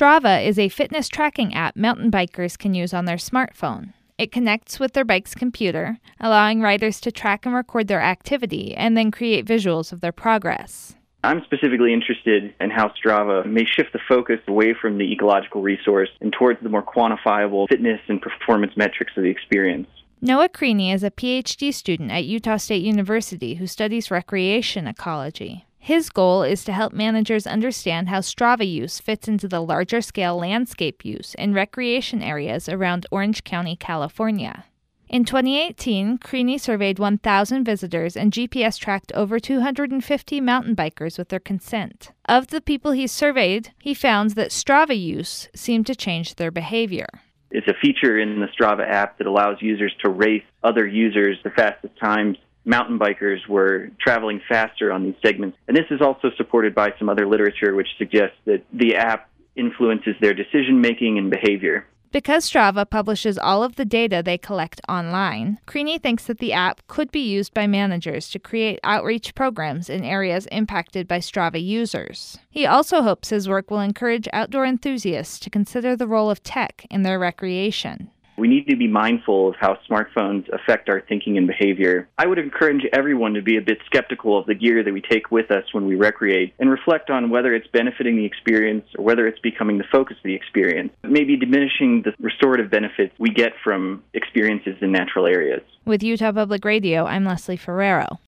Strava is a fitness tracking app mountain bikers can use on their smartphone. It connects with their bike's computer, allowing riders to track and record their activity and then create visuals of their progress. I'm specifically interested in how Strava may shift the focus away from the ecological resource and towards the more quantifiable fitness and performance metrics of the experience. Noah Creaney is a PhD student at Utah State University who studies recreation ecology. His goal is to help managers understand how Strava use fits into the larger-scale landscape use in recreation areas around Orange County, California. In 2018, Creaney surveyed 1,000 visitors and GPS-tracked over 250 mountain bikers with their consent. Of the people he surveyed, he found that Strava use seemed to change their behavior. It's a feature in the Strava app that allows users to race other users the fastest times. Mountain bikers were traveling faster on these segments. And this is also supported by some other literature which suggests that the app influences their decision-making and behavior. Because Strava publishes all of the data they collect online, Creaney thinks that the app could be used by managers to create outreach programs in areas impacted by Strava users. He also hopes his work will encourage outdoor enthusiasts to consider the role of tech in their recreation. We need to be mindful of how smartphones affect our thinking and behavior. I would encourage everyone to be a bit skeptical of the gear that we take with us when we recreate and reflect on whether it's benefiting the experience or whether it's becoming the focus of the experience, maybe diminishing the restorative benefits we get from experiences in natural areas. With Utah Public Radio, I'm Leslie Ferrero.